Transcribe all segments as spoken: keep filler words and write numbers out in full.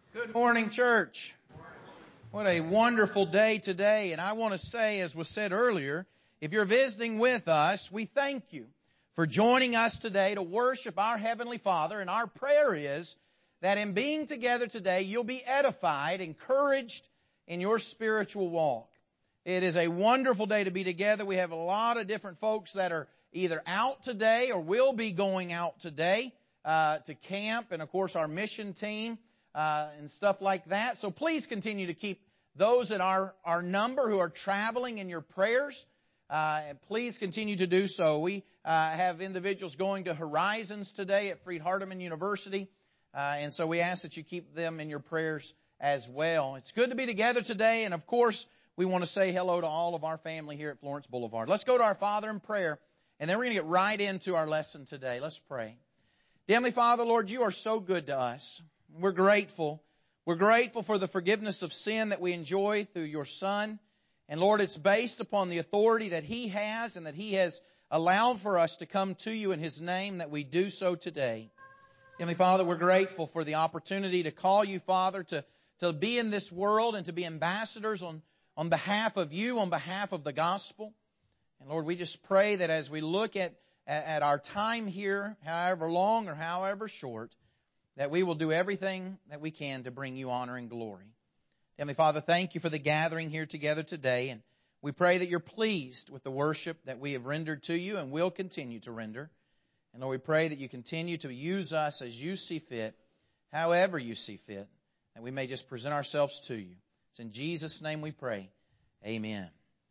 Good morning, church. What a wonderful day today. And I want to say, as was said earlier, if you're visiting with us, we thank you for joining us today to worship our Heavenly Father. And our prayer is that in being together today, you'll be edified, encouraged in your spiritual walk. It is a wonderful day to be together. We have a lot of different folks that are either out today or will be going out today uh, to camp. And, of course, our mission team. Uh, and stuff like that. So please continue to keep those in our, our number who are traveling in your prayers. Uh, and please continue to do so. We uh, have individuals going to Horizons today at Freed-Hardeman University. Uh, and so we ask that you keep them in your prayers as well. It's good to be together today. And of course, we want to say hello to all of our family here at Florence Boulevard. Let's go to our Father in prayer. And then we're going to get right into our lesson today. Let's pray. Dear Heavenly Father, Lord, you are so good to us. We're grateful. We're grateful for the forgiveness of sin that we enjoy through your Son. And Lord, it's based upon the authority that He has and that He has allowed for us to come to you in His name, that we do so today. Heavenly Father, we're grateful for the opportunity to call you, Father, to, to be in this world and to be ambassadors on, on behalf of you, on behalf of the gospel. And Lord, we just pray that as we look at, at, at our time here, however long or however short, that we will do everything that we can to bring you honor and glory. Heavenly Father, thank you for the gathering here together today. And we pray that you're pleased with the worship that we have rendered to you and will continue to render. And Lord, we pray that you continue to use us as you see fit, however you see fit, that we may just present ourselves to you. It's in Jesus' name we pray. Amen.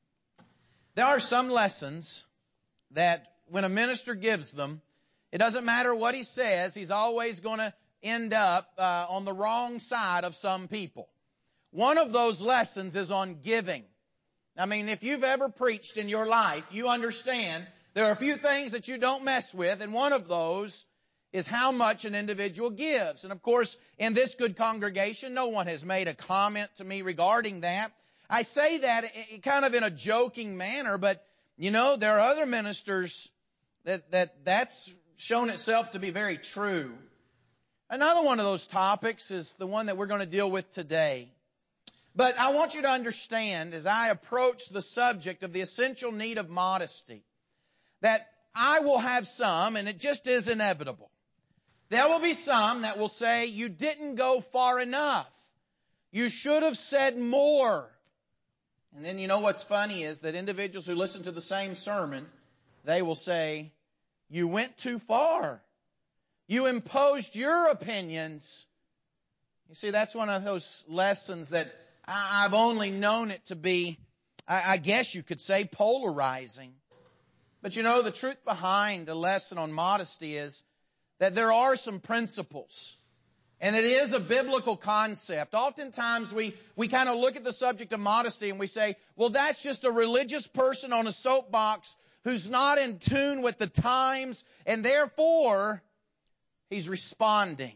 There are some lessons that when a minister gives them, it doesn't matter what he says, he's always going to end up uh, on the wrong side of some people. One of those lessons is on giving. I mean, if you've ever preached in your life, you understand there are a few things that you don't mess with, and one of those is how much an individual gives. And of course, in this good congregation, no one has made a comment to me regarding that. I say that kind of in a joking manner, but you know, there are other ministers that, that that's shown itself to be very true. Another one of those topics is the one that we're going to deal with today. But I want you to understand, as I approach the subject of the essential need of modesty, that I will have some, and it just is inevitable. There will be some that will say, you didn't go far enough. You should have said more. And then you know what's funny is that individuals who listen to the same sermon, they will say, you went too far. You imposed your opinions. You see, that's one of those lessons that I've only known it to be, I guess you could say, polarizing. But you know, the truth behind the lesson on modesty is that there are some principles. And it is a biblical concept. Oftentimes we, we kind of look at the subject of modesty and we say, well, that's just a religious person on a soapbox who's not in tune with the times, and therefore he's responding.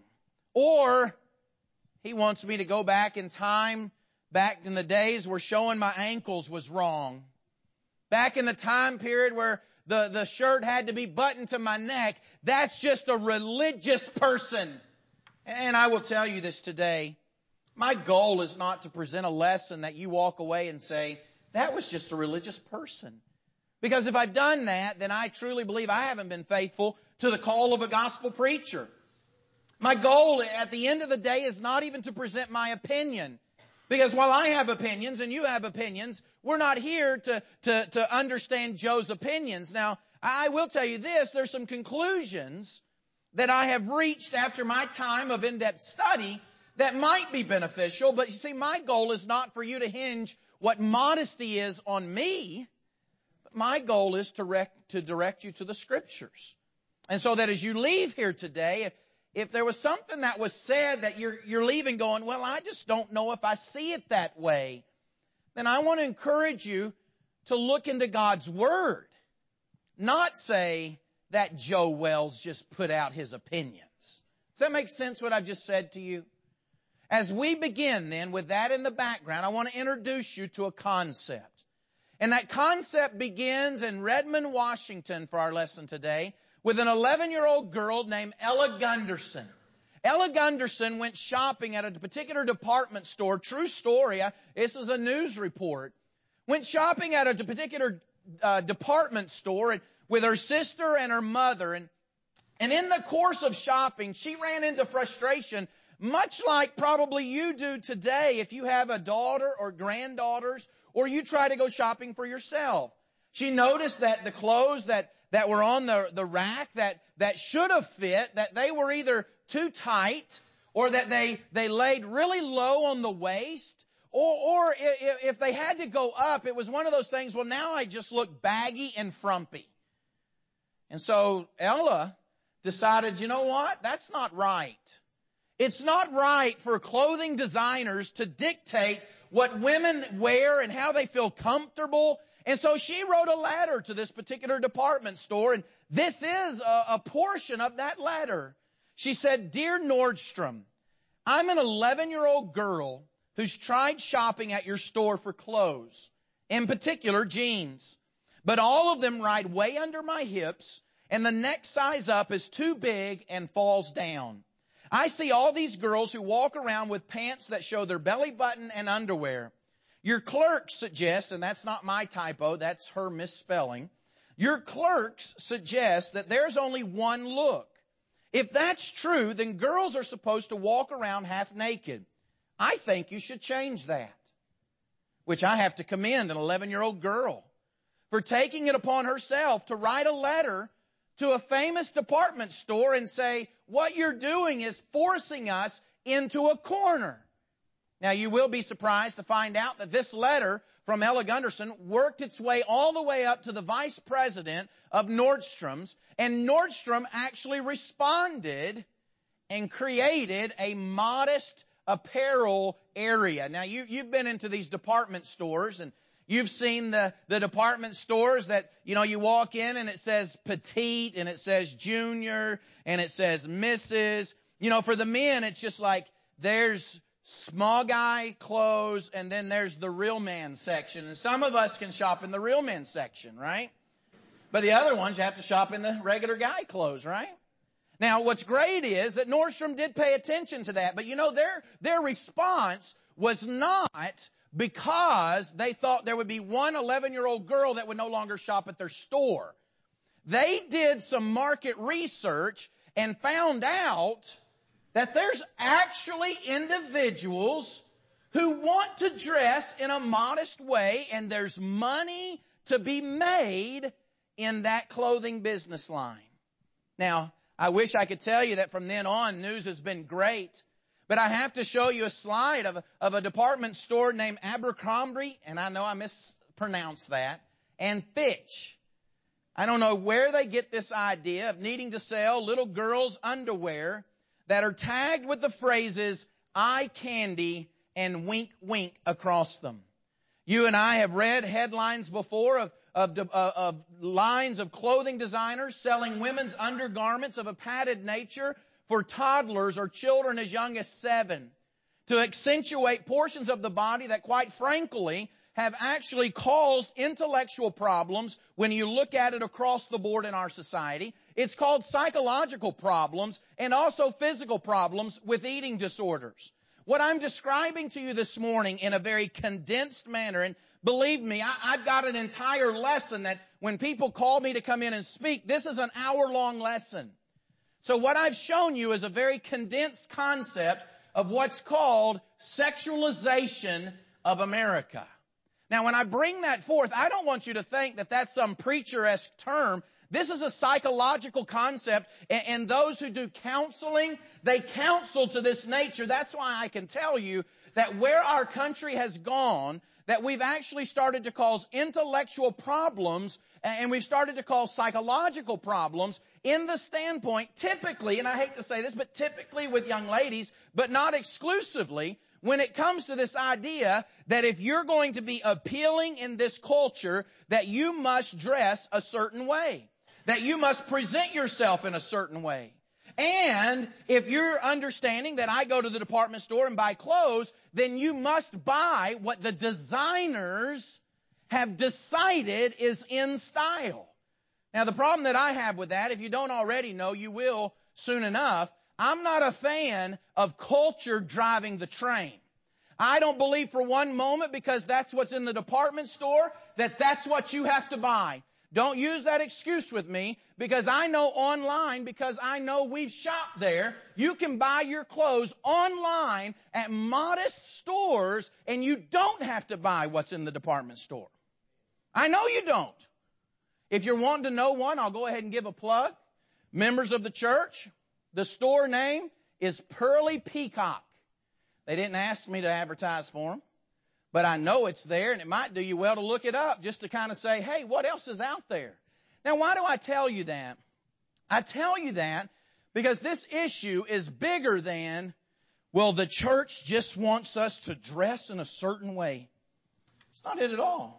Or he wants me to go back in time, back in the days where showing my ankles was wrong. Back in the time period where the, the shirt had to be buttoned to my neck. That's just a religious person. And I will tell you this today. My goal is not to present a lesson that you walk away and say, that was just a religious person. Because if I've done that, then I truly believe I haven't been faithful to the call of a gospel preacher. My goal at the end of the day is not even to present my opinion. Because while I have opinions and you have opinions, we're not here to, to, to understand Joe's opinions. Now, I will tell you this, there's some conclusions that I have reached after my time of in-depth study that might be beneficial. But you see, my goal is not for you to hinge what modesty is on me. My goal is to, rec- to direct you to the Scriptures. And so that as you leave here today, if, if there was something that was said that you're, you're leaving going, well, I just don't know if I see it that way, then I want to encourage you to look into God's Word. Not say that Joe Wells just put out his opinions. Does that make sense what I've just said to you? As we begin then with that in the background, I want to introduce you to a concept. And that concept begins in Redmond, Washington for our lesson today with an eleven-year-old girl named Ella Gunderson. Ella Gunderson went shopping at a particular department store. True story. This is a news report. Went shopping at a particular uh, department store with her sister and her mother. And, and in the course of shopping, she ran into frustration, much like probably you do today if you have a daughter or granddaughters, or you try to go shopping for yourself. She noticed that the clothes that, that were on the, the rack that, that should have fit, that they were either too tight or that they, they laid really low on the waist, or, or if, if they had to go up, it was one of those things, well, now I just look baggy and frumpy. And so Ella decided, you know what? That's not right. It's not right for clothing designers to dictate what women wear and how they feel comfortable. And so she wrote a letter to this particular department store, and this is a, a portion of that letter. She said, "Dear Nordstrom, I'm an eleven-year-old girl who's tried shopping at your store for clothes, in particular jeans. But all of them ride way under my hips, and the next size up is too big and falls down. I see all these girls who walk around with pants that show their belly button and underwear. Your clerks suggest," and that's not my typo, that's her misspelling, "your clerks suggest that there's only one look. If that's true, then girls are supposed to walk around half naked. I think you should change that." Which I have to commend an eleven-year-old girl for taking it upon herself to write a letter to a famous department store and say, what you're doing is forcing us into a corner. Now, you will be surprised to find out that this letter from Ella Gunderson worked its way all the way up to the vice president of Nordstrom's, and Nordstrom actually responded and created a modest apparel area. Now, you, you've been into these department stores, and you've seen the, the department stores that, you know, you walk in and it says petite and it says junior and it says Missus You know, for the men, it's just like there's small guy clothes and then there's the real man section. And some of us can shop in the real men section, right? But the other ones, you have to shop in the regular guy clothes, right? Now, what's great is that Nordstrom did pay attention to that. But, you know, their, their response was not because they thought there would be one eleven-year-old girl that would no longer shop at their store. They did some market research and found out that there's actually individuals who want to dress in a modest way, and there's money to be made in that clothing business line. Now, I wish I could tell you that from then on, news has been great. But I have to show you a slide of a, of a department store named Abercrombie, and I know I mispronounced that, and Fitch. I don't know where they get this idea of needing to sell little girls' underwear that are tagged with the phrases eye candy and wink wink across them. You and I have read headlines before of, of, of, of lines of clothing designers selling women's undergarments of a padded nature for toddlers or children as young as seven, to accentuate portions of the body that, quite frankly, have actually caused intellectual problems when you look at it across the board in our society. It's called psychological problems and also physical problems with eating disorders. What I'm describing to you this morning in a very condensed manner, and believe me, I, I've got an entire lesson that when people call me to come in and speak, this is an hour-long lesson. So what I've shown you is a very condensed concept of what's called sexualization of America. Now, when I bring that forth, I don't want you to think that that's some preacher-esque term. This is a psychological concept, and, and those who do counseling, they counsel to this nature. That's why I can tell you that where our country has gone, that we've actually started to cause intellectual problems, and we've started to cause psychological problems in the standpoint, typically, and I hate to say this, but typically with young ladies, but not exclusively, when it comes to this idea that if you're going to be appealing in this culture, that you must dress a certain way, that you must present yourself in a certain way. And if you're understanding that I go to the department store and buy clothes, then you must buy what the designers have decided is in style. Now, the problem that I have with that, if you don't already know, you will soon enough. I'm not a fan of culture driving the train. I don't believe for one moment, because that's what's in the department store, that that's what you have to buy. Don't use that excuse with me, because I know online, because I know we've shopped there, you can buy your clothes online at modest stores, and you don't have to buy what's in the department store. I know you don't. If you're wanting to know one, I'll go ahead and give a plug. Members of the church, the store name is Pearly Peacock. They didn't ask me to advertise for them, but I know it's there, and it might do you well to look it up just to kind of say, hey, what else is out there? Now, why do I tell you that? I tell you that because this issue is bigger than, well, the church just wants us to dress in a certain way. It's not it at all.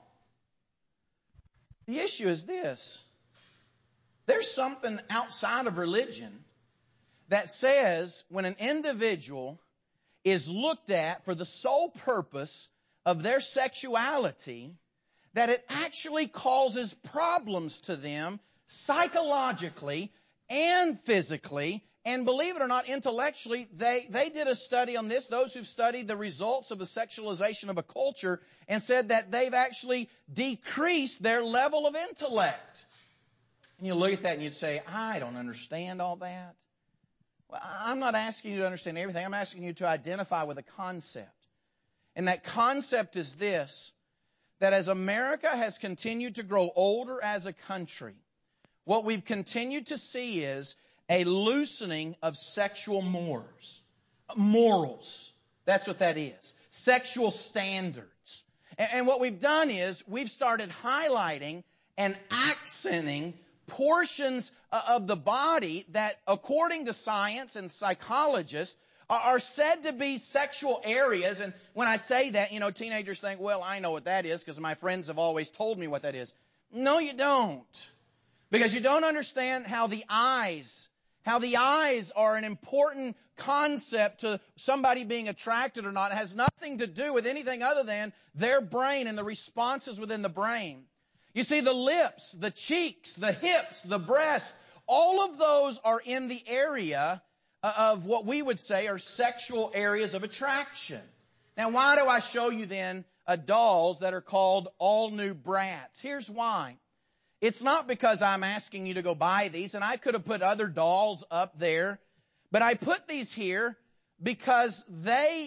The issue is this. There's something outside of religion that says when an individual is looked at for the sole purpose of their sexuality, that it actually causes problems to them psychologically and physically, and believe it or not, intellectually. They, they did a study on this, those who've studied the results of the sexualization of a culture, and said that they've actually decreased their level of intellect. And you look at that and you'd say, I don't understand all that. Well, I'm not asking you to understand everything. I'm asking you to identify with a concept. And that concept is this, that as America has continued to grow older as a country, what we've continued to see is a loosening of sexual mores, morals. That's what that is. Sexual standards. And, and what we've done is we've started highlighting and accenting portions of the body that, according to science and psychologists, are said to be sexual areas. And when I say that, you know, teenagers think, well, I know what that is because my friends have always told me what that is. No, you don't. Because you don't understand how the eyes, how the eyes are an important concept to somebody being attracted or not. It has nothing to do with anything other than their brain and the responses within the brain. You see, the lips, the cheeks, the hips, the breasts, all of those are in the area of what we would say are sexual areas of attraction. Now, why do I show you then uh, dolls that are called all new brats? Here's why. It's not because I'm asking you to go buy these, and I could have put other dolls up there, but I put these here because they,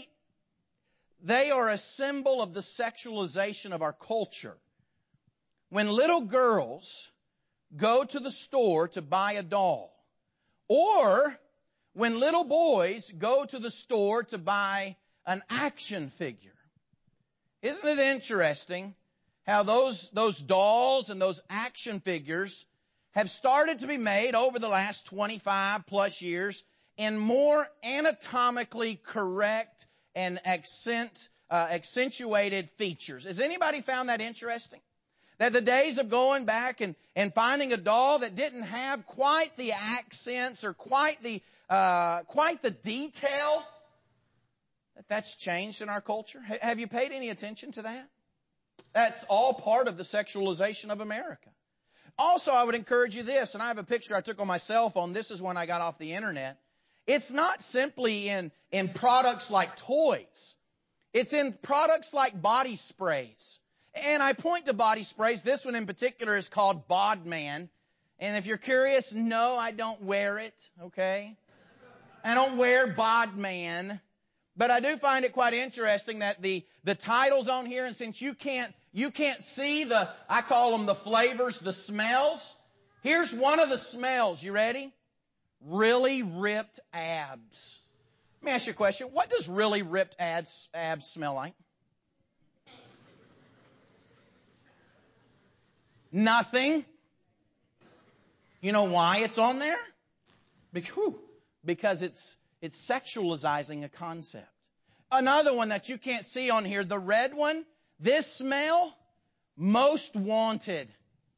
they are a symbol of the sexualization of our culture. When little girls go to the store to buy a doll, or when little boys go to the store to buy an action figure. Isn't it interesting how those, those dolls and those action figures have started to be made over the last twenty-five plus years in more anatomically correct and accent, uh, accentuated features? Has anybody found that interesting? That the days of going back and, and finding a doll that didn't have quite the accents or quite the uh, quite the detail, that that's changed in our culture. H- have you paid any attention to that? That's all part of the sexualization of America. Also, I would encourage you this, and I have a picture I took on my cell phone. This is one I got off the internet. It's not simply in, in products like toys. It's in products like body sprays. And I point to body sprays. This one in particular is called Bodman. And if you're curious, no, I don't wear it, okay? I don't wear Bodman. But I do find it quite interesting that the, the title's on here, and since you can't, you can't see the, I call them the flavors, the smells. Here's one of the smells. You ready? Really ripped abs. Let me ask you a question. What does really ripped abs, abs smell like? Nothing. You know why it's on there? Because it's it's sexualizing a concept. Another one that you can't see on here, the red one, this smell, most wanted.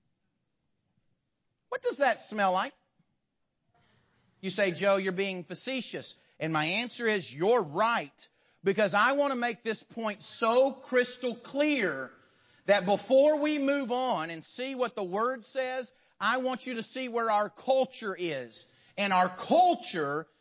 What does that smell like? You say, Joe, you're being facetious. And my answer is, you're right. Because I want to make this point so crystal clear that before we move on and see what the Word says, I want you to see where our culture is. And our culture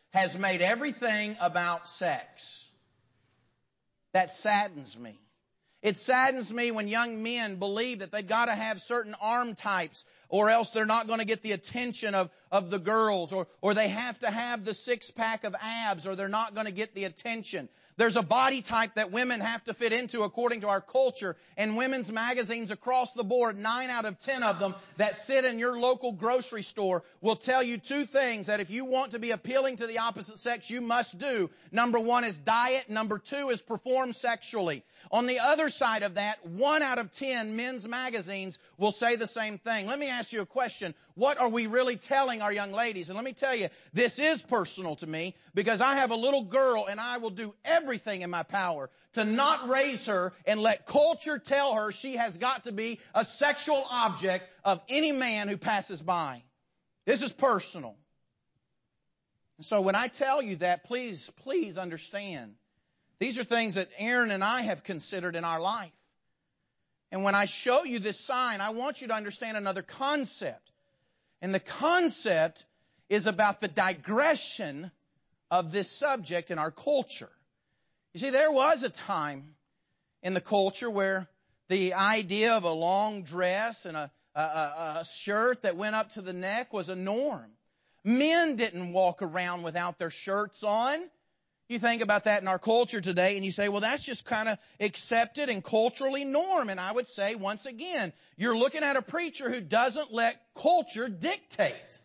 has made everything about sex. That saddens me. It saddens me when young men believe that they've got to have certain arm types or else they're not going to get the attention of, of the girls, or, or they have to have the six pack of abs or they're not going to get the attention. There's a body type that women have to fit into according to our culture, and women's magazines across the board, nine out of ten of them that sit in your local grocery store will tell you two things that if you want to be appealing to the opposite sex, you must do. Number one is diet. Number two is perform sexually. On the other side of that, one out of ten men's magazines will say the same thing. Let me ask you a question. What are we really telling our young ladies? And let me tell you, this is personal to me because I have a little girl and I will do everything in my power to not raise her and let culture tell her she has got to be a sexual object of any man who passes by. This is personal. And so when I tell you that, please, please understand. These are things that Aaron and I have considered in our life. And when I show you this sign, I want you to understand another concept. And the concept is about the digression of this subject in our culture. You see, there was a time in the culture where the idea of a long dress and a, a, a shirt that went up to the neck was a norm. Men didn't walk around without their shirts on. You think about that in our culture today and you say, well, that's just kind of accepted and culturally norm. And I would say, once again, you're looking at a preacher who doesn't let culture dictate.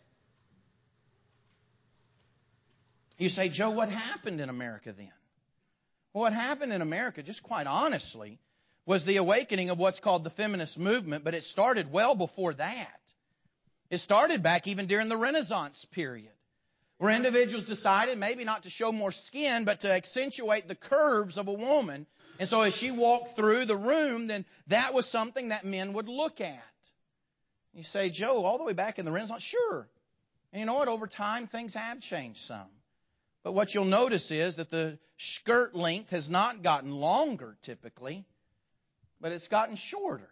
You say, Joe, what happened in America then? Well, what happened in America, just quite honestly, was the awakening of what's called the feminist movement, but it started well before that. It started back even during the Renaissance period, where individuals decided maybe not to show more skin, but to accentuate the curves of a woman. And so as she walked through the room, then that was something that men would look at. You say, Joe, all the way back in the Renaissance? Sure. And you know what? Over time, things have changed some. But what you'll notice is that the skirt length has not gotten longer typically, but it's gotten shorter.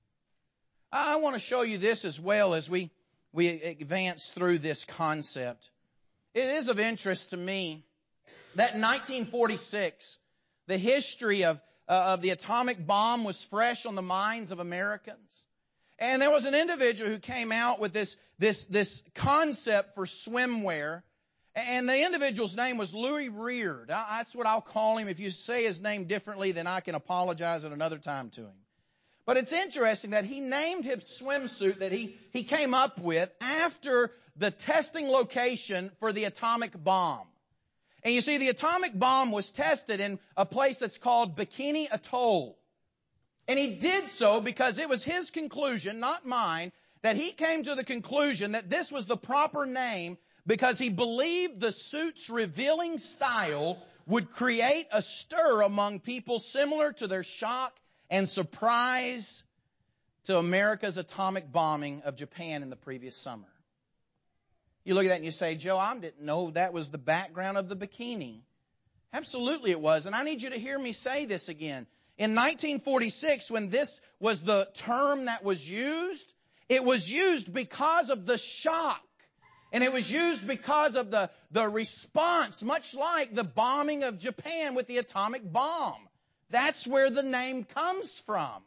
I want to show you this as well as we, we advance through this concept. It is of interest to me that in nineteen forty-six, the history of, uh, of the atomic bomb was fresh on the minds of Americans. And there was an individual who came out with this, this, this concept for swimwear. And the individual's name was Louis Reard. That's what I'll call him. If you say his name differently, then I can apologize at another time to him. But it's interesting that he named his swimsuit that he, he came up with after the testing location for the atomic bomb. And you see, the atomic bomb was tested in a place that's called Bikini Atoll. And he did so because it was his conclusion, not mine, that he came to the conclusion that this was the proper name because he believed the suit's revealing style would create a stir among people similar to their shock and surprise to America's atomic bombing of Japan in the previous summer. You look at that and you say, Joe, I didn't know that was the background of the bikini. Absolutely it was. And I need you to hear me say this again. In nineteen forty-six, when this was the term that was used, it was used because of the shock. And it was used because of the, the response, much like the bombing of Japan with the atomic bomb. That's where the name comes from.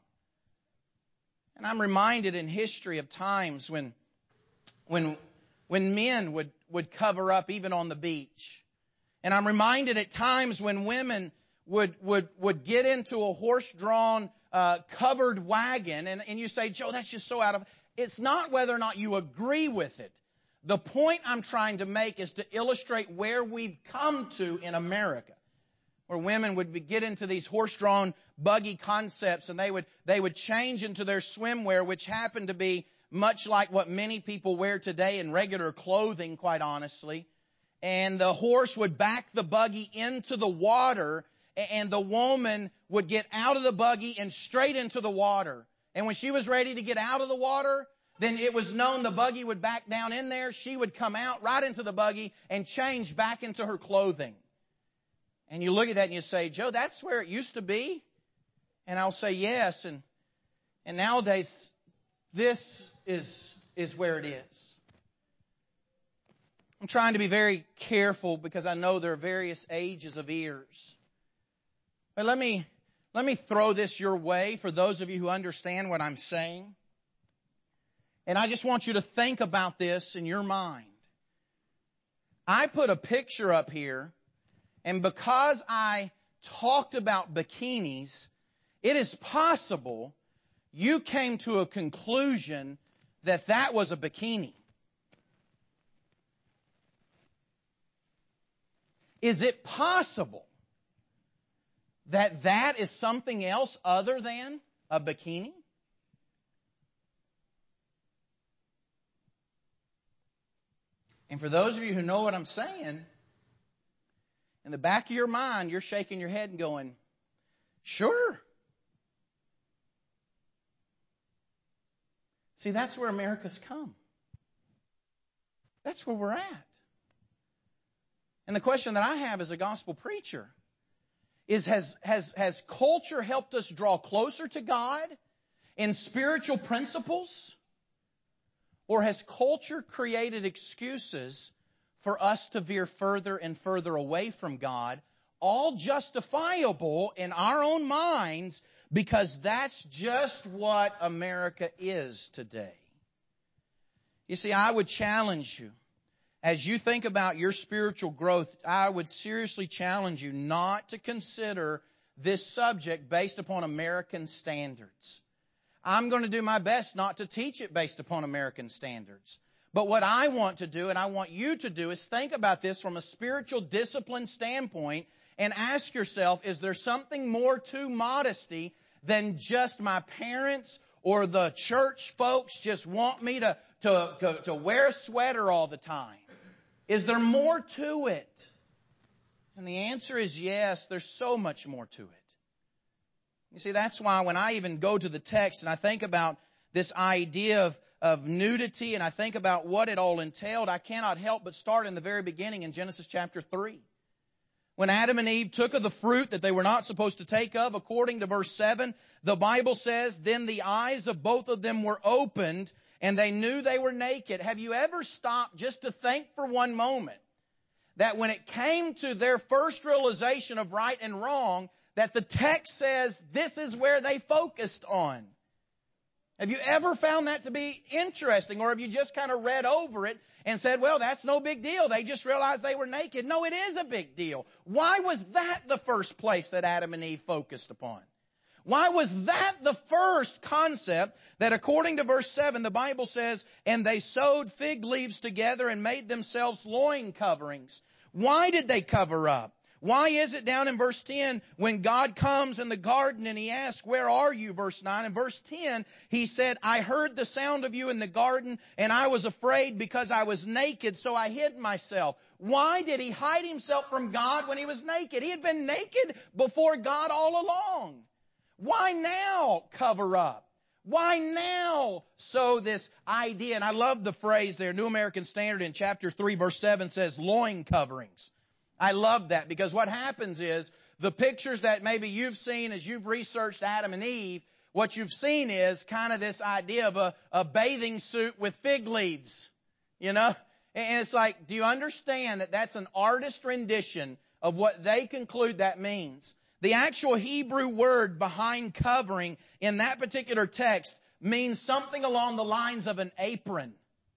And I'm reminded in history of times when, when, when men would, would cover up even on the beach. And I'm reminded at times when women would, would, would get into a horse-drawn, uh, covered wagon. And, and you say, Joe, that's just so out of, it's not whether or not you agree with it. The point I'm trying to make is to illustrate where we've come to in America, where women would be, get into these horse-drawn buggy concepts and they would, they would change into their swimwear, which happened to be much like what many people wear today in regular clothing, quite honestly. And the horse would back the buggy into the water and the woman would get out of the buggy and straight into the water. And when she was ready to get out of the water, then it was known the buggy would back down in there. She would come out right into the buggy and change back into her clothing. And you look at that and you say, Joe, that's where it used to be? And I'll say yes. And, and nowadays, this is, is where it is. I'm trying to be very careful because I know there are various ages of ears. But let me, let me throw this your way for those of you who understand what I'm saying. And I just want you to think about this in your mind. I put a picture up here, and because I talked about bikinis, it is possible you came to a conclusion that that was a bikini. Is it possible that that is something else other than a bikini? And for those of you who know what I'm saying, in the back of your mind, you're shaking your head and going, sure. See, that's where America's come. That's where we're at. And the question that I have as a gospel preacher is, has, has, has culture helped us draw closer to God in spiritual principles? Or has culture created excuses for us to veer further and further away from God, all justifiable in our own minds because that's just what America is today? You see, I would challenge you, as you think about your spiritual growth, I would seriously challenge you not to consider this subject based upon American standards. I'm going to do my best not to teach it based upon American standards. But what I want to do, and I want you to do, is think about this from a spiritual discipline standpoint and ask yourself, is there something more to modesty than just my parents or the church folks just want me to, to, to wear a sweater all the time? Is there more to it? And the answer is yes, there's so much more to it. You see, that's why when I even go to the text and I think about this idea of, of nudity and I think about what it all entailed, I cannot help but start in the very beginning in Genesis chapter three. When Adam and Eve took of the fruit that they were not supposed to take of, according to verse seven, the Bible says, then the eyes of both of them were opened and they knew they were naked. Have you ever stopped just to think for one moment that when it came to their first realization of right and wrong, that the text says this is where they focused on? Have you ever found that to be interesting? Or have you just kind of read over it and said, well, that's no big deal. They just realized they were naked. No, it is a big deal. Why was that the first place that Adam and Eve focused upon? Why was that the first concept that according to verse seven, the Bible says, and they sewed fig leaves together and made themselves loin coverings? Why did they cover up? Why is it down in verse ten when God comes in the garden and He asks, where are you? Verse nine. In verse ten, He said, I heard the sound of you in the garden and I was afraid because I was naked, so I hid myself. Why did He hide Himself from God when He was naked? He had been naked before God all along. Why now cover up? Why now sow this idea? And I love the phrase there, New American Standard in chapter three verse seven says loin coverings. I love that because what happens is the pictures that maybe you've seen as you've researched Adam and Eve, what you've seen is kind of this idea of a, a bathing suit with fig leaves, you know? And it's like, do you understand that that's an artist rendition of what they conclude that means? The actual Hebrew word behind covering in that particular text means something along the lines of an apron.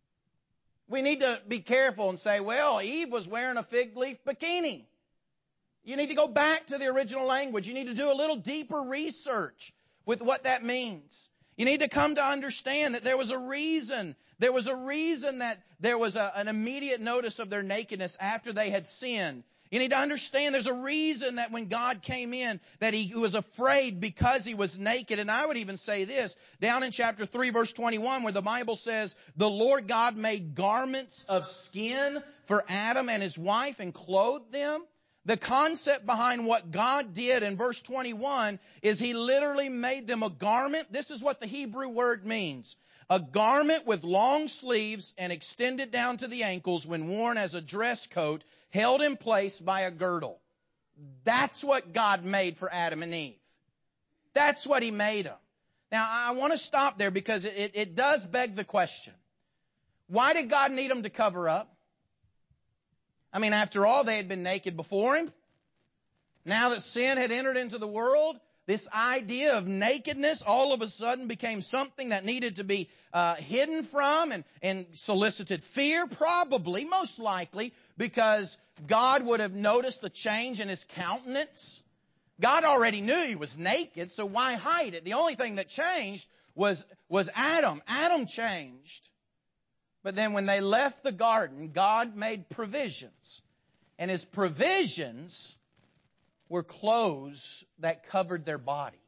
We need to be careful and say, well, Eve was wearing a fig leaf bikini. You need to go back to the original language. You need to do a little deeper research with what that means. You need to come to understand that there was a reason. There was a reason that there was a, an immediate notice of their nakedness after they had sinned. You need to understand there's a reason that when God came in that He was afraid because He was naked. And I would even say this, down in chapter three verse twenty-one where the Bible says, the Lord God made garments of skin for Adam and his wife and clothed them. The concept behind what God did in verse twenty-one is He literally made them a garment. This is what the Hebrew word means. A garment with long sleeves and extended down to the ankles when worn as a dress coat, held in place by a girdle. That's what God made for Adam and Eve. That's what He made them. Now, I want to stop there because it, it, it does beg the question. Why did God need them to cover up? I mean, after all, they had been naked before him. Now that sin had entered into the world, this idea of nakedness all of a sudden became something that needed to be uh, hidden from and, and solicited fear, probably, most likely, because God would have noticed the change in his countenance. God already knew he was naked, so why hide it? The only thing that changed was, was Adam. Adam changed. But then when they left the garden, God made provisions. And his provisions were clothes that covered their body.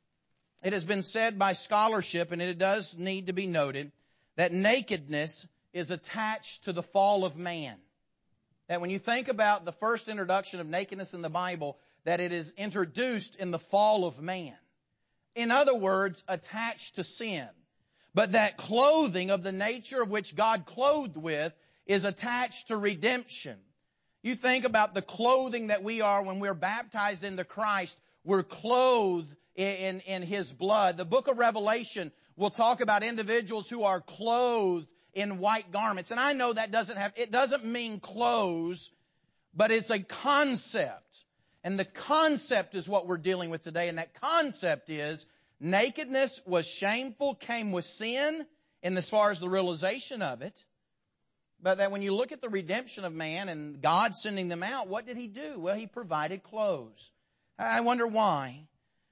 It has been said by scholarship, and it does need to be noted, that nakedness is attached to the fall of man. That when you think about the first introduction of nakedness in the Bible, that it is introduced in the fall of man. In other words, attached to sin. But that clothing of the nature of which God clothed with is attached to redemption. You think about the clothing that we are when we're baptized into Christ. We're clothed in, in His blood. The book of Revelation will talk about individuals who are clothed in white garments. And I know that doesn't have, it doesn't mean clothes, but it's a concept. And the concept is what we're dealing with today. And that concept is nakedness was shameful, came with sin, in as far as the realization of it. But that when you look at the redemption of man and God sending them out, what did He do? Well, He provided clothes. I wonder why.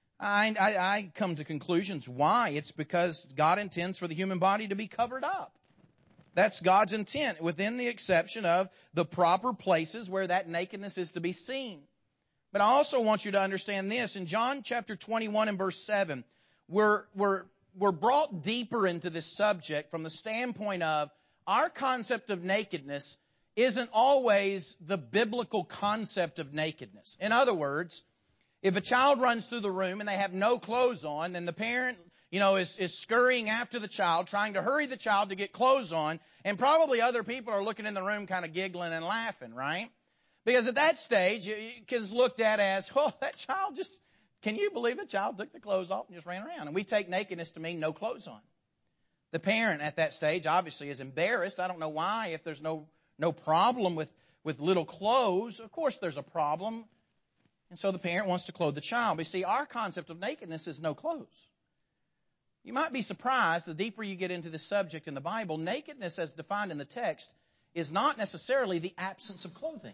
I, I, I come to conclusions why. It's because God intends for the human body to be covered up. That's God's intent, within the exception of the proper places where that nakedness is to be seen. But I also want you to understand this. In John chapter twenty-one and verse seven, we're, we're, we're brought deeper into this subject from the standpoint of our concept of nakedness isn't always the biblical concept of nakedness. In other words, if a child runs through the room and they have no clothes on, then the parent, you know, is, is scurrying after the child, trying to hurry the child to get clothes on, and probably other people are looking in the room kind of giggling and laughing, right? Because at that stage, it's looked at as, oh, that child just, can you believe the child took the clothes off and just ran around? And we take nakedness to mean no clothes on. The parent at that stage obviously is embarrassed. I don't know why, if there's no, no problem with, with little clothes. Of course there's a problem. And so the parent wants to clothe the child. But you see, our concept of nakedness is no clothes. You might be surprised, the deeper you get into this subject in the Bible, nakedness as defined in the text is not necessarily the absence of clothing.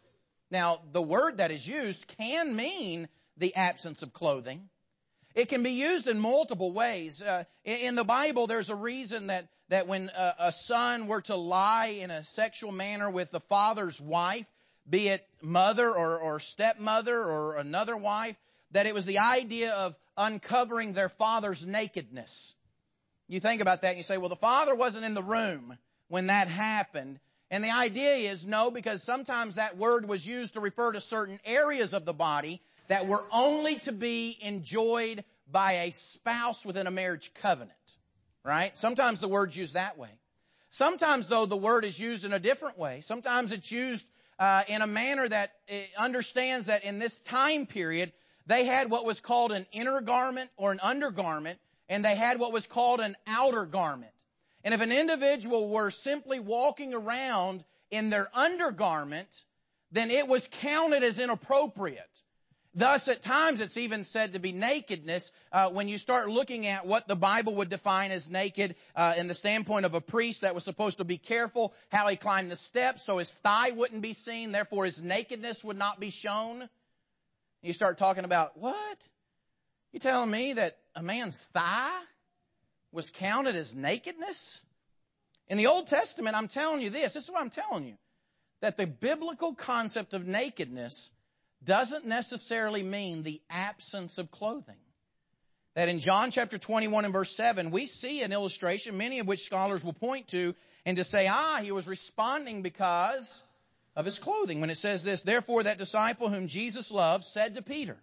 Now, the word that is used can mean the absence of clothing. It can be used in multiple ways. Uh, in the Bible, there's a reason that, that when a, a son were to lie in a sexual manner with the father's wife, be it mother or, or stepmother or another wife, that it was the idea of uncovering their father's nakedness. You think about that and you say, well, the father wasn't in the room when that happened. And the idea is no, because sometimes that word was used to refer to certain areas of the body that were only to be enjoyed by a spouse within a marriage covenant, right? Sometimes the word's used that way. Sometimes, though, the word is used in a different way. Sometimes it's used uh, in a manner that it understands that in this time period, they had what was called an inner garment or an undergarment, and they had what was called an outer garment. And if an individual were simply walking around in their undergarment, then it was counted as inappropriate. Thus, at times, it's even said to be nakedness uh, when you start looking at what the Bible would define as naked uh, in the standpoint of a priest that was supposed to be careful how he climbed the steps so his thigh wouldn't be seen, therefore his nakedness would not be shown. You start talking about, what? You telling me that a man's thigh was counted as nakedness? In the Old Testament, I'm telling you this. This is what I'm telling you. That the biblical concept of nakedness doesn't necessarily mean the absence of clothing. That in John chapter twenty-one and verse seven, we see an illustration, many of which scholars will point to, and to say, ah, he was responding because of his clothing. When it says this, therefore that disciple whom Jesus loved said to Peter,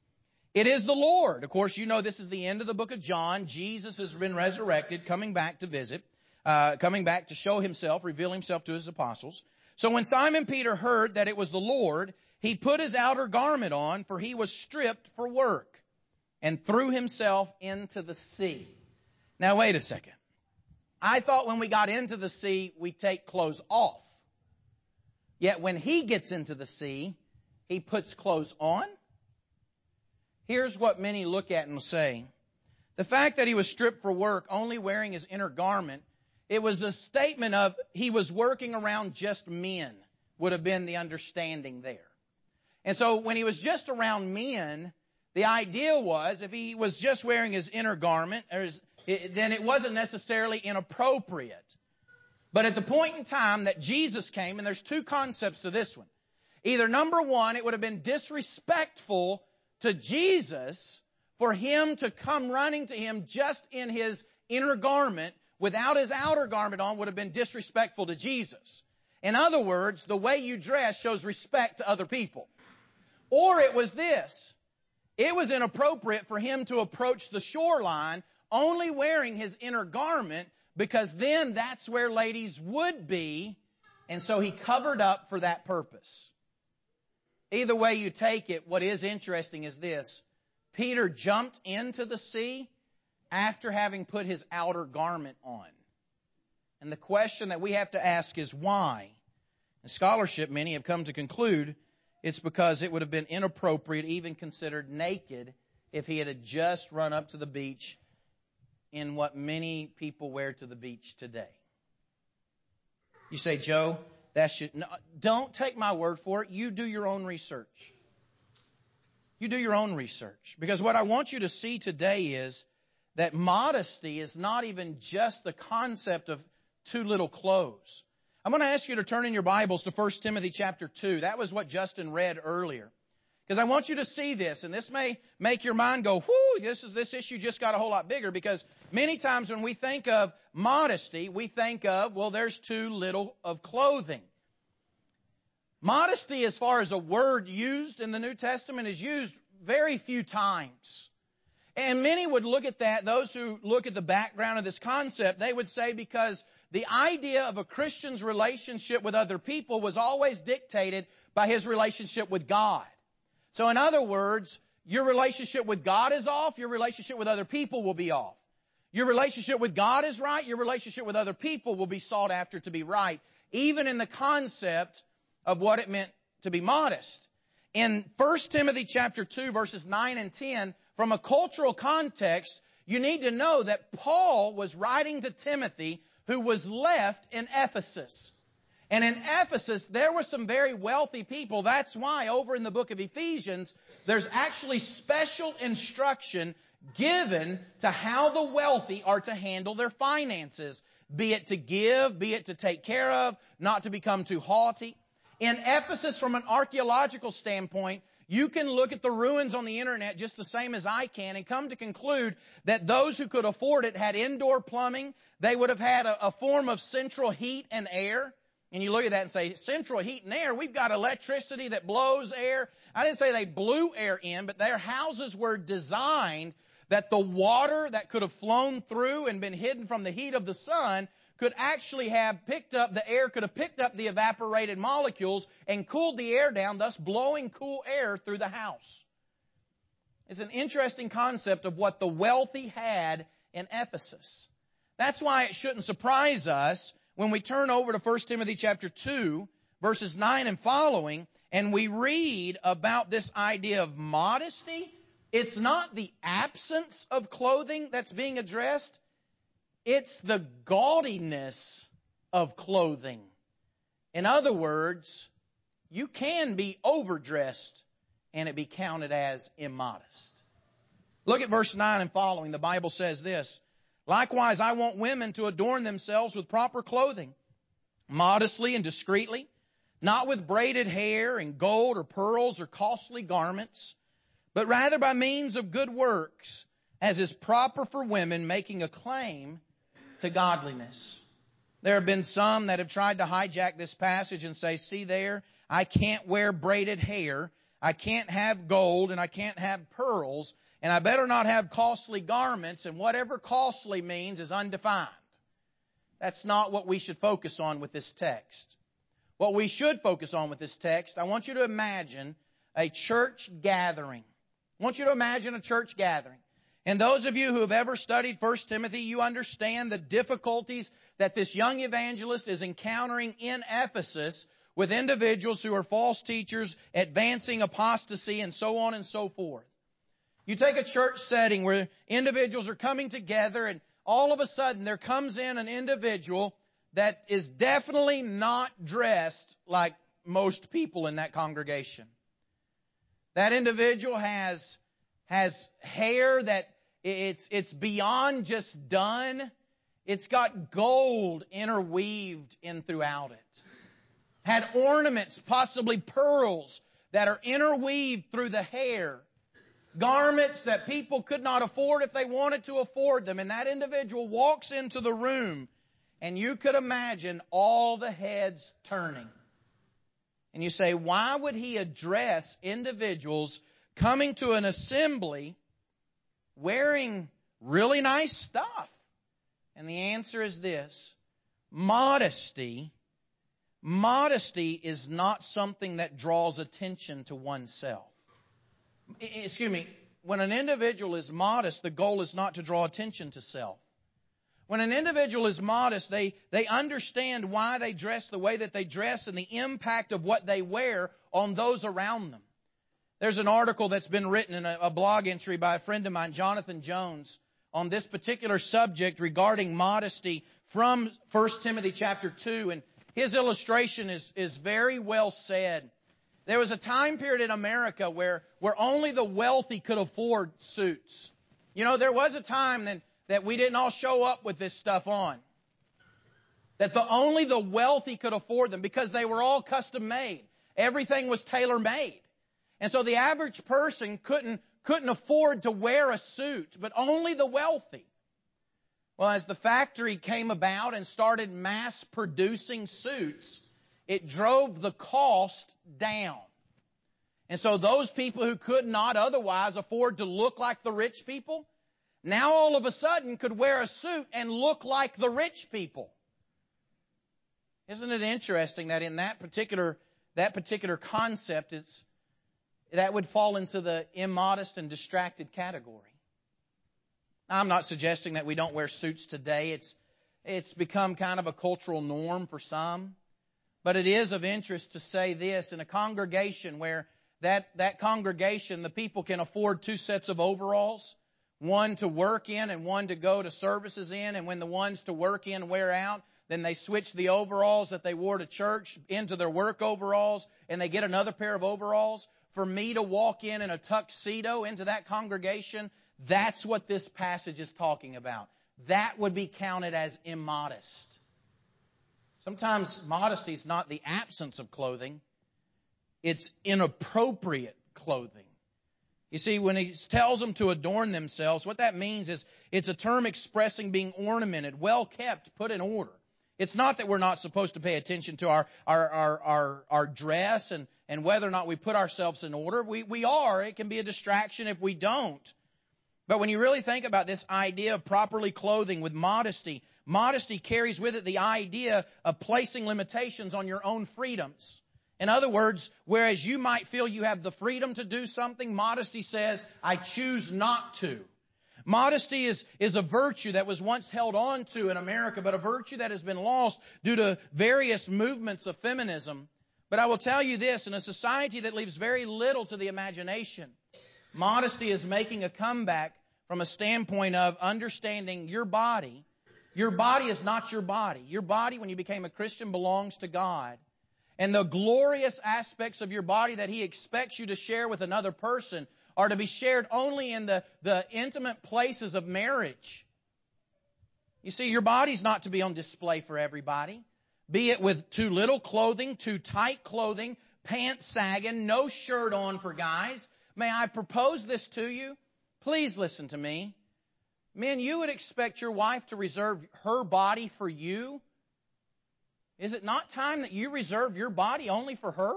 it is the Lord. Of course, you know this is the end of the book of John. Jesus has been resurrected, coming back to visit, uh, coming back to show himself, reveal himself to his apostles. So when Simon Peter heard that it was the Lord, he put his outer garment on, for he was stripped for work, and threw himself into the sea. Now wait a second. I thought when we got into the sea, we take clothes off. Yet when he gets into the sea, he puts clothes on. Here's what many look at and say. The fact that he was stripped for work, only wearing his inner garment, it was a statement of he was working around just men, would have been the understanding there. And so when he was just around men, the idea was if he was just wearing his inner garment, then it wasn't necessarily inappropriate. But at the point in time that Jesus came, and there's two concepts to this one. Either number one, it would have been disrespectful to Jesus for him to come running to him just in his inner garment without his outer garment on would have been disrespectful to Jesus. In other words, the way you dress shows respect to other people. Or it was this. It was inappropriate for him to approach the shoreline only wearing his inner garment because then that's where ladies would be, and so he covered up for that purpose. Either way you take it, what is interesting is this. Peter jumped into the sea after having put his outer garment on. And the question that we have to ask is why? In scholarship, many have come to conclude it's because it would have been inappropriate, even considered naked, if he had just run up to the beach in what many people wear to the beach today. You say, Joe, that should, no, don't take my word for it. You do your own research. You do your own research. Because what I want you to see today is that modesty is not even just the concept of too little clothes. I'm going to ask you to turn in your Bibles to First Timothy chapter two. That was what Justin read earlier. Because I want you to see this, and this may make your mind go, whoo, this is, this issue just got a whole lot bigger, because many times when we think of modesty, we think of, well, there's too little of clothing. Modesty, as far as a word used in the New Testament, is used very few times. And many would look at that, those who look at the background of this concept, they would say because the idea of a Christian's relationship with other people was always dictated by his relationship with God. So in other words, your relationship with God is off, your relationship with other people will be off. Your relationship with God is right, your relationship with other people will be sought after to be right, even in the concept of what it meant to be modest. In First Timothy chapter two, verses nine and ten, from a cultural context, you need to know that Paul was writing to Timothy, who was left in Ephesus. And in Ephesus, there were some very wealthy people. That's why over in the book of Ephesians, there's actually special instruction given to how the wealthy are to handle their finances, be it to give, be it to take care of, not to become too haughty. In Ephesus, from an archaeological standpoint, you can look at the ruins on the internet just the same as I can and come to conclude that those who could afford it had indoor plumbing. They would have had a, a form of central heat and air. And you look at that and say, central heat and air, we've got electricity that blows air. I didn't say they blew air in, but their houses were designed that the water that could have flown through and been hidden from the heat of the sun could actually have picked up, the air could have picked up the evaporated molecules and cooled the air down, thus blowing cool air through the house. It's an interesting concept of what the wealthy had in Ephesus. That's why it shouldn't surprise us when we turn over to First Timothy chapter two, verses nine and following, and we read about this idea of modesty. It's not the absence of clothing that's being addressed. It's the gaudiness of clothing. In other words, you can be overdressed and it be counted as immodest. Look at verse nine and following. The Bible says this, likewise, I want women to adorn themselves with proper clothing, modestly and discreetly, not with braided hair and gold or pearls or costly garments, but rather by means of good works, as is proper for women making a claim to godliness. There have been some that have tried to hijack this passage and say, see there, I can't wear braided hair, I can't have gold, and I can't have pearls, and I better not have costly garments, and whatever costly means is undefined. That's not what we should focus on with this text. What we should focus on with this text, I want you to imagine a church gathering. I want you to imagine a church gathering. And those of you who have ever studied First Timothy, you understand the difficulties that this young evangelist is encountering in Ephesus with individuals who are false teachers, advancing apostasy, and so on and so forth. You take a church setting where individuals are coming together, and all of a sudden there comes in an individual that is definitely not dressed like most people in that congregation. That individual has, has hair that it's, it's beyond just done. It's got gold interweaved in throughout it. Had ornaments, possibly pearls, that are interweaved through the hair. Garments that people could not afford if they wanted to afford them. And that individual walks into the room, and you could imagine all the heads turning. And you say, why would he address individuals coming to an assembly wearing really nice stuff? And the answer is this: modesty. Modesty is not something that draws attention to oneself. Excuse me, when an individual is modest, the goal is not to draw attention to self. When an individual is modest, they, they understand why they dress the way that they dress and the impact of what they wear on those around them. There's an article that's been written in a, a blog entry by a friend of mine, Jonathan Jones, on this particular subject regarding modesty from First Timothy chapter two, and his illustration is, is very well said. There was a time period in America where, where only the wealthy could afford suits. You know, there was a time that, that we didn't all show up with this stuff on. That the only the wealthy could afford them because they were all custom made. Everything was tailor made. And so the average person couldn't, couldn't afford to wear a suit, but only the wealthy. Well, as the factory came about and started mass producing suits, it drove the cost down. And so those people who could not otherwise afford to look like the rich people, now all of a sudden could wear a suit and look like the rich people. Isn't it interesting that in that particular, that particular concept, it's, that would fall into the immodest and distracted category. Now, I'm not suggesting that we don't wear suits today. It's, it's become kind of a cultural norm for some. But it is of interest to say this: in a congregation where that, that congregation, the people can afford two sets of overalls, one to work in and one to go to services in, and when the ones to work in wear out, then they switch the overalls that they wore to church into their work overalls, and they get another pair of overalls. For me to walk in in a tuxedo into that congregation, that's what this passage is talking about. That would be counted as immodest. Sometimes modesty is not the absence of clothing. It's inappropriate clothing. You see, when he tells them to adorn themselves, what that means is it's a term expressing being ornamented, well kept, put in order. It's not that we're not supposed to pay attention to our, our, our, our, our dress and, and whether or not we put ourselves in order. We, we are. It can be a distraction if we don't. But when you really think about this idea of properly clothing with modesty, modesty carries with it the idea of placing limitations on your own freedoms. In other words, whereas you might feel you have the freedom to do something, modesty says, I choose not to. Modesty is, is a virtue that was once held on to in America, but a virtue that has been lost due to various movements of feminism. But I will tell you this, in a society that leaves very little to the imagination, modesty is making a comeback from a standpoint of understanding your body. Your body is not your body. Your body, when you became a Christian, belongs to God. And the glorious aspects of your body that He expects you to share with another person are to be shared only in the, the intimate places of marriage. You see, your body's not to be on display for everybody. Be it with too little clothing, too tight clothing, pants sagging, no shirt on for guys. May I propose this to you? Please listen to me. Men, you would expect your wife to reserve her body for you. Is it not time that you reserve your body only for her?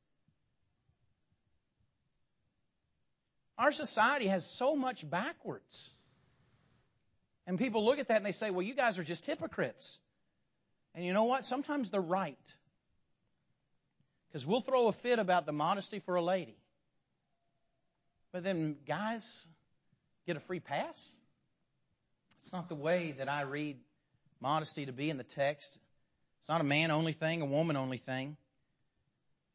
Our society has so much backwards. And people look at that and they say, well, you guys are just hypocrites. And you know what? Sometimes they're right. Because we'll throw a fit about the modesty for a lady. But then guys get a free pass? It's not the way that I read modesty to be in the text. It's not a man-only thing, a woman-only thing.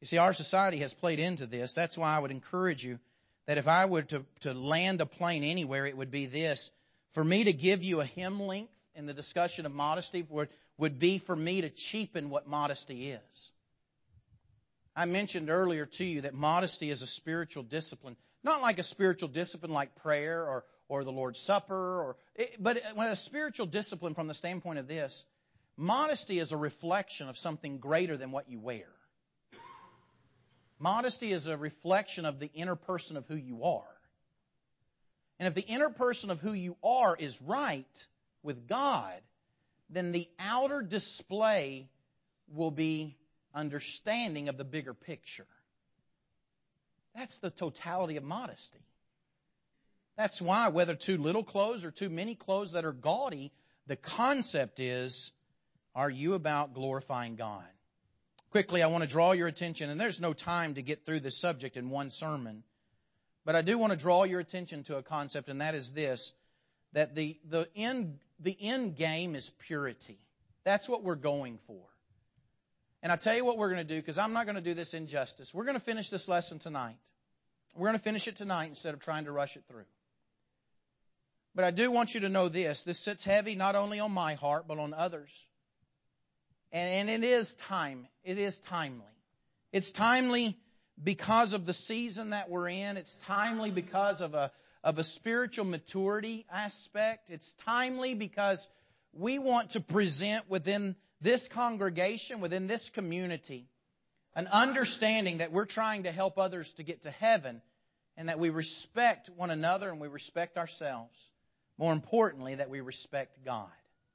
You see, our society has played into this. That's why I would encourage you that if I were to, to land a plane anywhere, it would be this. For me to give you a hymn length in the discussion of modesty would, would be for me to cheapen what modesty is. I mentioned earlier to you that modesty is a spiritual discipline. Not like a spiritual discipline like prayer or, or the Lord's Supper, or, but when a spiritual discipline from the standpoint of this, modesty is a reflection of something greater than what you wear. Modesty is a reflection of the inner person of who you are. And if the inner person of who you are is right with God, then the outer display will be understanding of the bigger picture. That's the totality of modesty. That's why whether too little clothes or too many clothes that are gaudy, the concept is, are you about glorifying God? Quickly, I want to draw your attention, and there's no time to get through this subject in one sermon, but I do want to draw your attention to a concept, and that is this, that the, the end, the end game is purity. That's what we're going for. And I tell you what we're going to do, because I'm not going to do this injustice. We're going to finish this lesson tonight. We're going to finish it tonight instead of trying to rush it through. But I do want you to know this. This sits heavy not only on my heart, but on others. And, and it is time. It is timely. It's timely because of the season that we're in. It's timely because of a, of a spiritual maturity aspect. It's timely because we want to present within this congregation, within this community, an understanding that we're trying to help others to get to heaven, and that we respect one another and we respect ourselves. More importantly, that we respect God.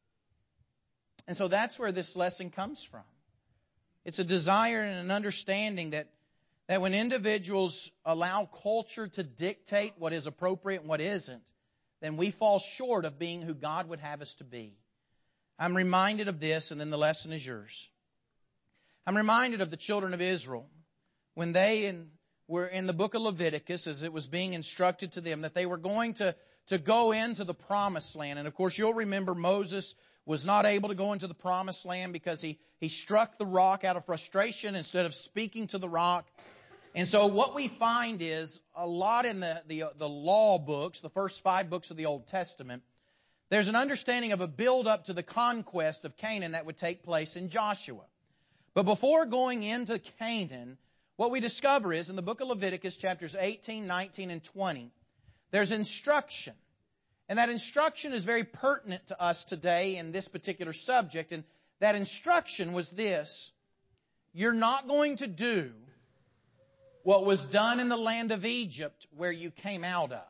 And so that's where this lesson comes from. It's a desire and an understanding that, that when individuals allow culture to dictate what is appropriate and what isn't, then we fall short of being who God would have us to be. I'm reminded of this, and then the lesson is yours. I'm reminded of the children of Israel when they in, were in the book of Leviticus, as it was being instructed to them, that they were going to, to go into the promised land. And of course, you'll remember Moses was not able to go into the promised land because he, he struck the rock out of frustration instead of speaking to the rock. And so what we find is a lot in the, the, the law books, the first five books of the Old Testament, there's an understanding of a build-up to the conquest of Canaan that would take place in Joshua. But before going into Canaan, what we discover is in the book of Leviticus, chapters eighteen, nineteen, and twenty, there's instruction. And that instruction is very pertinent to us today in this particular subject. And that instruction was this: you're not going to do what was done in the land of Egypt where you came out of.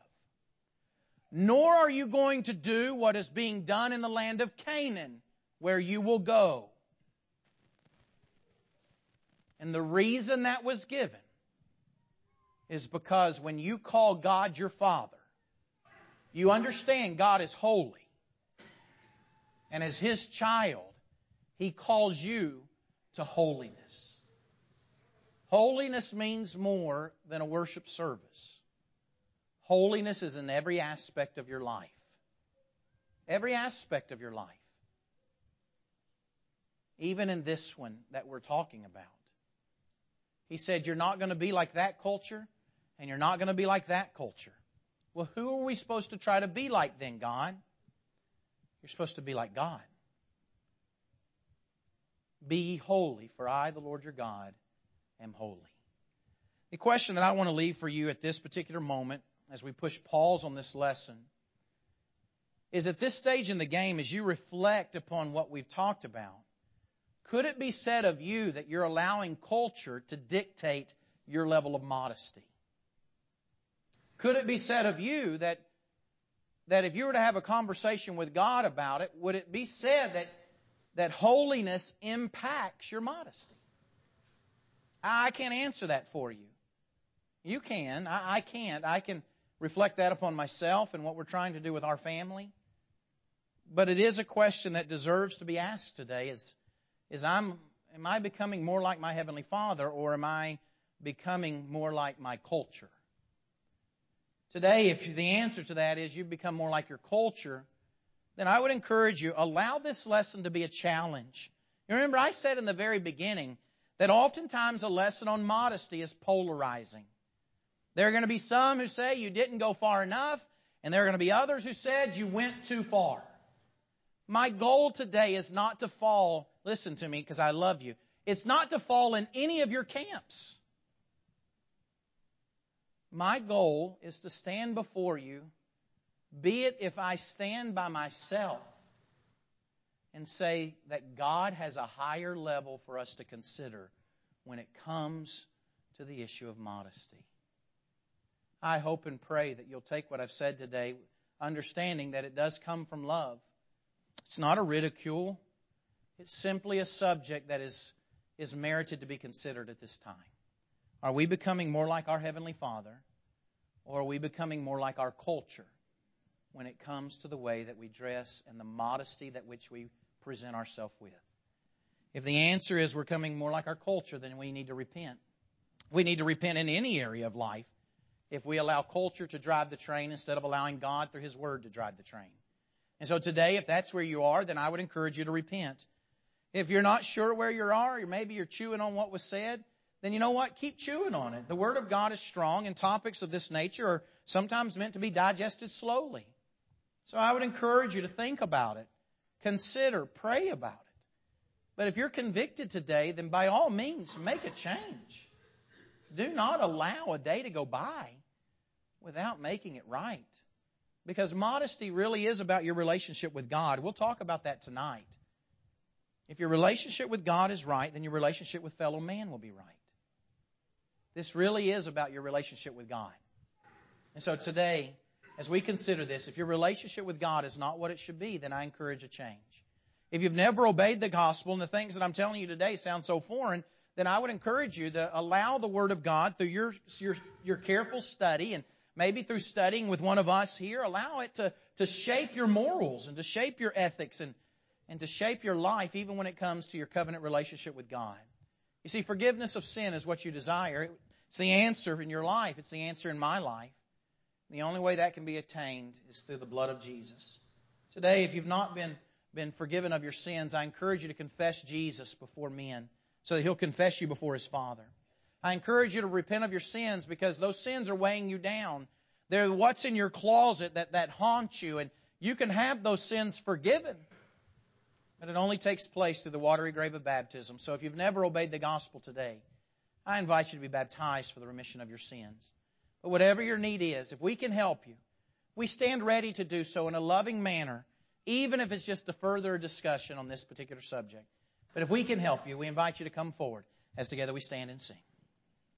Nor are you going to do what is being done in the land of Canaan, where you will go. And the reason that was given is because when you call God your Father, you understand God is holy. And as His child, He calls you to holiness. Holiness means more than a worship service. Holiness is in every aspect of your life. Every aspect of your life. Even in this one that we're talking about. He said, you're not going to be like that culture, and you're not going to be like that culture. Well, who are we supposed to try to be like then, God? You're supposed to be like God. Be ye holy, for I, the Lord your God, am holy. The question that I want to leave for you at this particular moment, as we push pause on this lesson, is at this stage in the game, as you reflect upon what we've talked about, could it be said of you that you're allowing culture to dictate your level of modesty? Could it be said of you that, that if you were to have a conversation with God about it, would it be said that, that holiness impacts your modesty? I can't answer that for you. You can. I, I can't. I can reflect that upon myself and what we're trying to do with our family. But it is a question that deserves to be asked today is, is I'm, am I becoming more like my Heavenly Father, or am I becoming more like my culture? Today, if the answer to that is you've become more like your culture, then I would encourage you, allow this lesson to be a challenge. You remember I said in the very beginning that oftentimes a lesson on modesty is polarizing. There are going to be some who say you didn't go far enough, and there are going to be others who said you went too far. My goal today is not to fall, listen to me because I love you, it's not to fall in any of your camps. My goal is to stand before you, be it if I stand by myself and say that God has a higher level for us to consider when it comes to the issue of modesty. I hope and pray that you'll take what I've said today, understanding that it does come from love. It's not a ridicule. It's simply a subject that is, is merited to be considered at this time. Are we becoming more like our Heavenly Father, or are we becoming more like our culture when it comes to the way that we dress and the modesty that which we present ourselves with? If the answer is we're coming more like our culture, then we need to repent. We need to repent in any area of life if we allow culture to drive the train instead of allowing God through His Word to drive the train. And so today, if that's where you are, then I would encourage you to repent. If you're not sure where you are, or maybe you're chewing on what was said, then you know what? Keep chewing on it. The Word of God is strong, and topics of this nature are sometimes meant to be digested slowly. So I would encourage you to think about it, consider, pray about it. But if you're convicted today, then by all means, make a change. Do not allow a day to go by without making it right. Because modesty really is about your relationship with God. We'll talk about that tonight. If your relationship with God is right, then your relationship with fellow man will be right. This really is about your relationship with God. And so today, as we consider this, if your relationship with God is not what it should be, then I encourage a change. If you've never obeyed the gospel and the things that I'm telling you today sound so foreign, then I would encourage you to allow the Word of God through your, your, your careful study, and maybe through studying with one of us here, allow it to, to shape your morals and to shape your ethics and, and to shape your life even when it comes to your covenant relationship with God. You see, forgiveness of sin is what you desire. It's the answer in your life. It's the answer in my life. The only way that can be attained is through the blood of Jesus. Today, if you've not been, been forgiven of your sins, I encourage you to confess Jesus before men so that He'll confess you before His Father. I encourage you to repent of your sins because those sins are weighing you down. They're what's in your closet that, that haunts you, and you can have those sins forgiven. But it only takes place through the watery grave of baptism. So if you've never obeyed the gospel today, I invite you to be baptized for the remission of your sins. But whatever your need is, if we can help you, we stand ready to do so in a loving manner, even if it's just to further a discussion on this particular subject. But if we can help you, we invite you to come forward as together we stand and sing.